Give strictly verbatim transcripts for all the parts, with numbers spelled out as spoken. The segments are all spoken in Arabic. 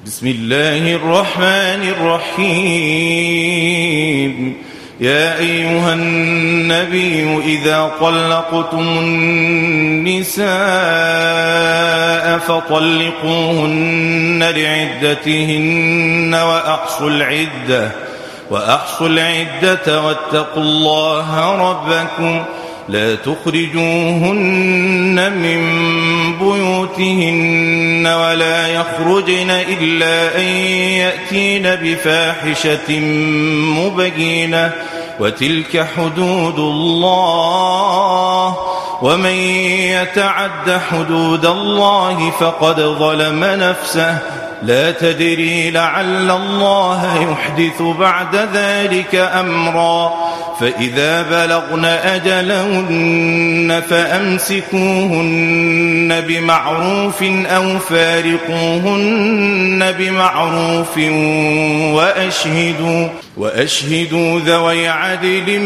بسم الله الرحمن الرحيم. يا أيها النبي إذا طلقتم النساء فطلقوهن لعدتهن وأحصوا العدة وأحصوا العدة واتقوا الله ربكم لا تخرجوهن من بيوتهن ولا يخرجن إلا أن يأتين بفاحشة مبينة وتلك حدود الله ومن يتعد حدود الله فقد ظلم نفسه لا تدري لعل الله يحدث بعد ذلك أمرا فإذا بلغن أجلهن فأمسكوهن بمعروف أو فارقوهن بمعروف وأشهدوا, وأشهدوا ذوي عدل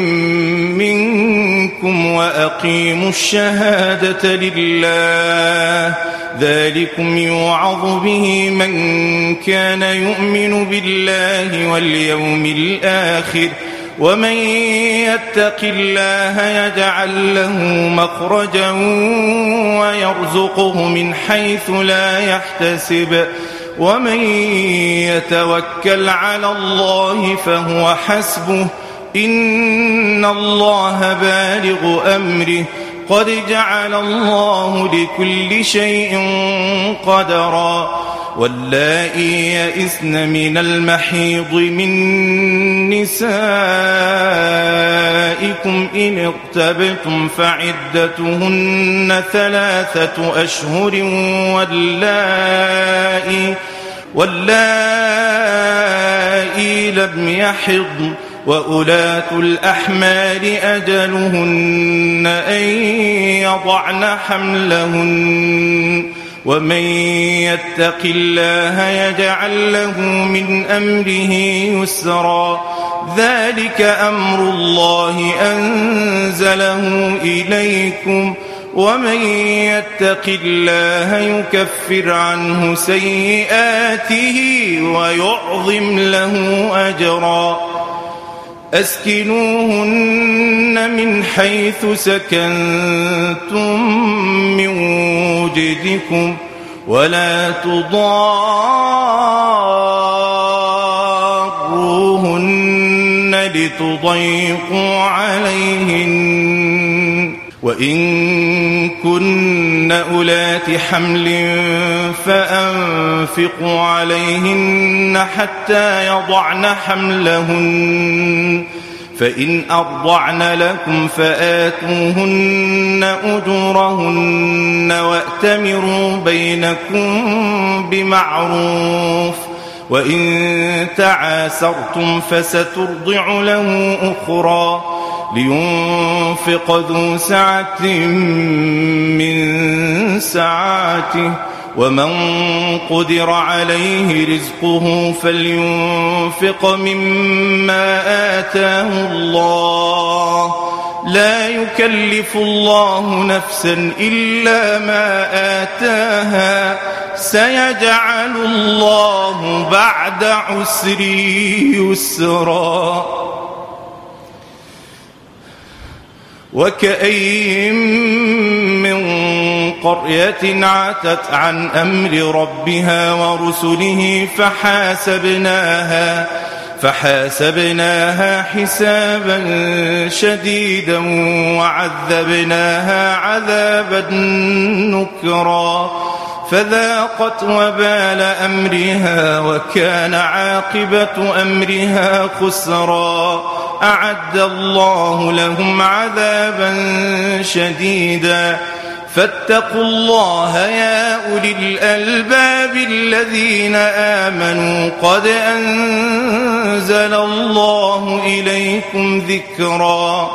منكم وأقيموا الشهادة لله ذلكم يوعظ به من كان يؤمن بالله واليوم الآخر ومن يتق الله يجعل له مخرجا ويرزقه من حيث لا يحتسب ومن يتوكل على الله فهو حسبه إن الله بالغ أمره قد جعل الله لكل شيء قدرا واللائي يئسن من المحيض من نسائكم إن ارتبتم فعدتهن ثلاثة أشهر واللائي, واللائي لم يحضن وأولاة الأحمال أجلهن أن يضعن حملهن ومن يتق الله يجعل له من أمره يسرا ذلك أمر الله أنزله إليكم ومن يتق الله يكفر عنه سيئاته ويعظم له أجرا أسكنوهن من حيث سكنتم من وجدكم ولا تضاروهن لتضيقوا عليهن وإن كن أولات حمل فأنفقوا عليهن حتى يضعن حملهن فإن أرضعن لكم فآتوهن أجورهن وأتمروا بينكم بمعروف وإن تعاسرتم فسترضع له أخرى لينفق ذو سعة من سعته ومن قدر عليه رزقه فلينفق مما آتاه الله لا يكلف الله نفسا إلا ما آتاها سيجعل الله بعد عسر يسرا وكأين من قرية عتت عن أمر ربها ورسله فحاسبناها فحاسبناها حسابا شديدا وعذبناها عذابا نكرا فذاقت وبال أمرها وكان عاقبة أمرها خسرا أعد الله لهم عذابا شديدا فاتقوا الله يا أولي الألباب الذين آمنوا قد أنزل الله إليكم ذكرا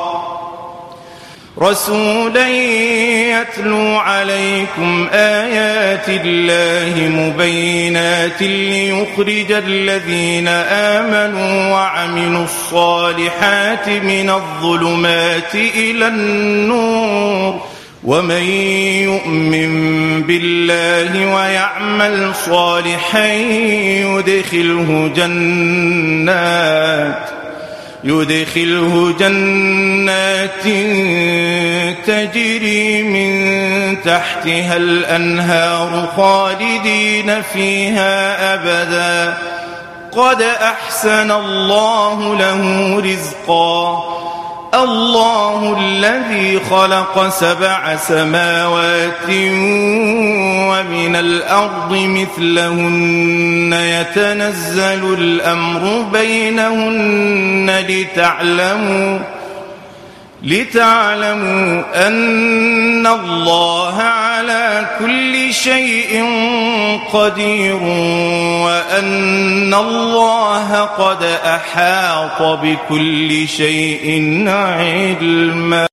رسولا يتلو عليكم آيات الله مبينات ليخرج الذين آمنوا وعملوا الصالحات من الظلمات إلى النور ومن يؤمن بالله ويعمل صالحا يدخله جنات يدخله جنات تجري من تحتها الأنهار خالدين فيها أبدا قد أحسن الله له رزقا الله الذي خلق سبع سماوات ومن الأرض مثلهن يتنزل الأمر بينهن لتعلموا لتعلموا أن الله على كل شيء قدير وأن الله قد أحاط بكل شيء علما.